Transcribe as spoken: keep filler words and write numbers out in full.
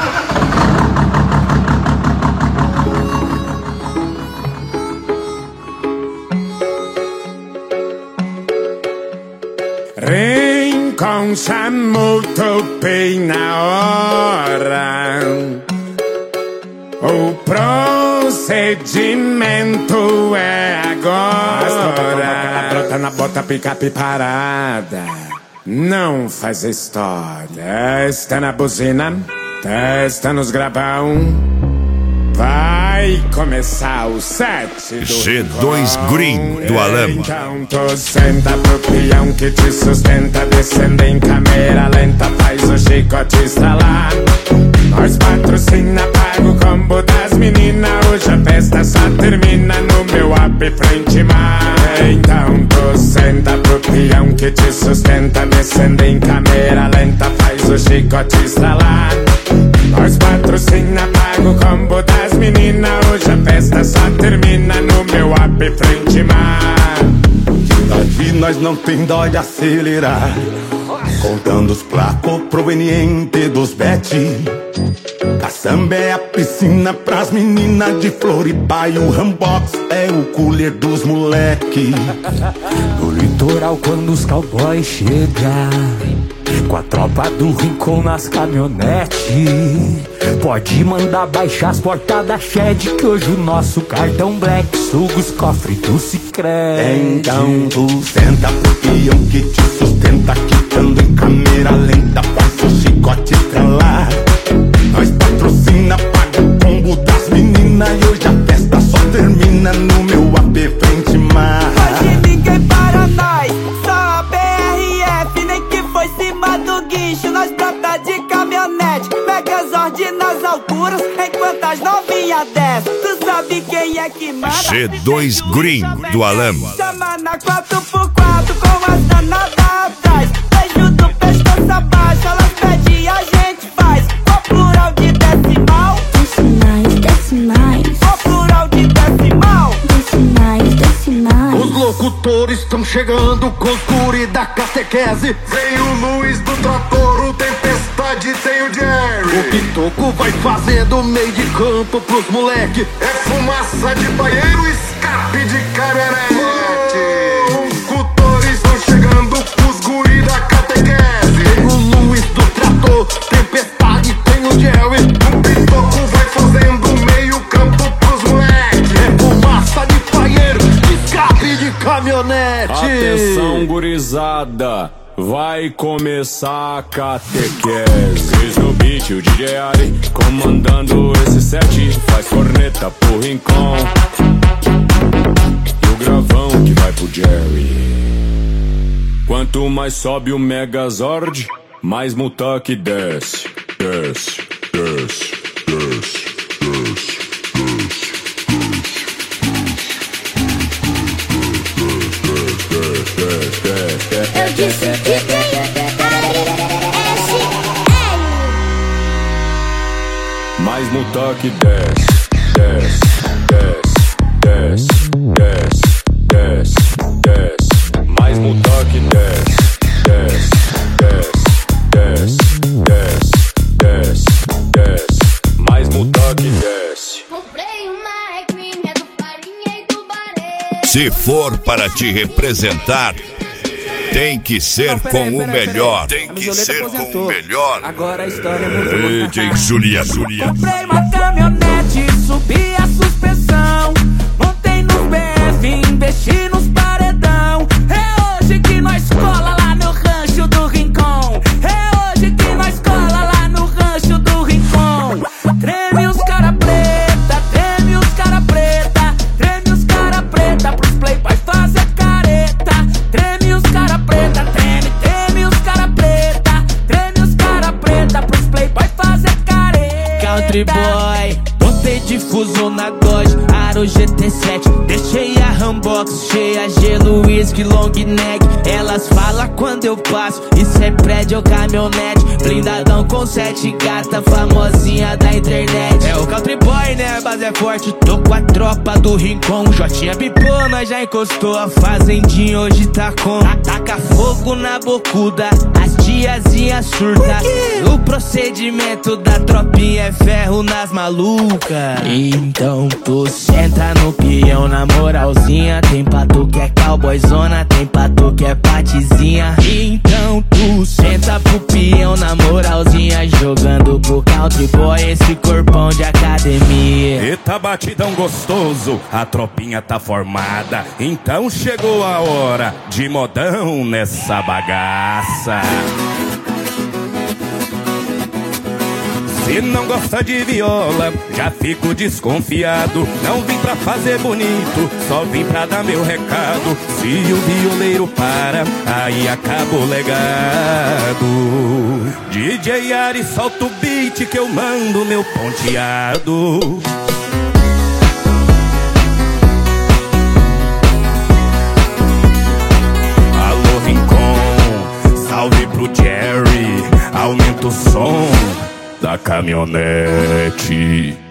Rincon chamou, topei na hora. O procedimento é agora. Brota na bota, picape parada. Não faz história. Testa na buzina, testa nos gravão. Vai começar o set do G dois Green do Alamo. Então tu senta pro peão que te sustenta, descendo em câmera lenta, faz o chicote estralar. Nós patrocina, paga o combo das meninas. Hoje a festa só termina no meu app frente mar. Então tu senta pro peão que te sustenta, descendo em câmera lenta, faz o chicote estralar. Nós patrocina, paga o combo das meninas. Hoje a festa só termina no meu app frente mar. Daqui nós não tem dó de acelerar, contando os placos provenientes dos bet. Caçamba é a piscina pras meninas de Floripa e o Rambox é o cooler dos moleque. No litoral quando os cowboys chegam, com a tropa do Rincon nas caminhonetes, pode mandar baixar as portas da Shed, que hoje o nosso cartão Black suga os cofres do Sicredi. Então tu senta pro peão que te sustenta, quicando em câmera lenta, faz o chicote estralar. Nós patrocina, paga o combo das meninas e hoje a festa só termina no meu A P frente mar. Hoje ninguém para nós, só a B R F, nem que foi cima do guincho. Nós brota de caminhonete, Megazord nas alturas, enquanto as novinhas descem. Tu sabe quem é que manda? G dois Green do Alamo. Chama na quatro por quatro com as danadas atrás. Beijo do pescoço abaixo, elas pedem a gente faz. O plural de decimal, Decimais, decimais, o plural de decimal. decimais, decimais. Os locutores estão chegando com os guri da catequese. Vem o Luiz do trator, o Tempestade, tem o Jerry. O Pitoco vai fazendo meio de campo pros moleque. É fumaça de banheiro, escape de caminhonete. Os locutores estão chegando com os guri da catequese. Tem o Luiz do trator, Tempestade, tem o Jerry. O Pitoco vai fazendo meio campo pros moleque. É fumaça de banheiro, escape de caminhonete. Atenção, gurizada, vai começar a catequese. Cris no beat, o D J Ari comandando esse set. Faz corneta pro Rincon e o gravão que vai pro Jerry. Quanto mais sobe o Megazord, mais Multaque desce. Desce, desce, desce, desce, desce. Eu disse que tem S L. Mais Multaque desce, desce, desce, desce, desce, desce, desce. Mais Multaque desce, desce, desce, desce, desce, desce, desce. Mais Multaque desce. Comprei uma regrinha do farinha e do baré. Se for para te representar, tem que ser com o melhor. Tem que ser com o melhor. Agora a história mudou. D J Julia, Julia. Comprei uma caminhonete, subi a suspensão, montei no B F, investi nos paredão. É hoje que nós cola lá no rancho do Rincon. É hoje que nós cola lá no rancho do Rincon. Treme os cara preta, treme os cara preta, treme os cara preta pros playboys fazer careta. Treme os cara preta, treme, treme os cara preta, treme os cara preta pros playboys fazer careta. Country boy, botei difuso na Dodge, Aro G T sete, deixei a Rambox cheia, gelo, whisky, long neck. Elas falam quando eu passo, isso é prédio ou caminhonete, blindadão com sete gata, famosinha da internet. É o Country boy, né, a base é forte, tô com a tropa do Rincon. Jotinha pipou, nós já encostou, a fazendinha hoje tá com. Ataca fogo na bocuda, as tia tiazinha surta. O procedimento da tropinha é ferro nas malucas. Então tu senta no peão na moralzinha. Tem pra tu que é cowboyzona, tem pra tu que é patizinha. Então tu senta pro peão na moralzinha, jogando pro country boy esse corpão de academia. Eita batidão gostoso, a tropinha tá formada. Então chegou a hora de modão nessa bagaça. Se não gosta de viola, já fico desconfiado. Não vim pra fazer bonito, só vim pra dar meu recado. Se o violeiro para, aí acaba o legado. D J Ari, solta o beat que eu mando meu ponteado. Alô Rincon, salve pro Jerry, aumenta o som da caminhonete.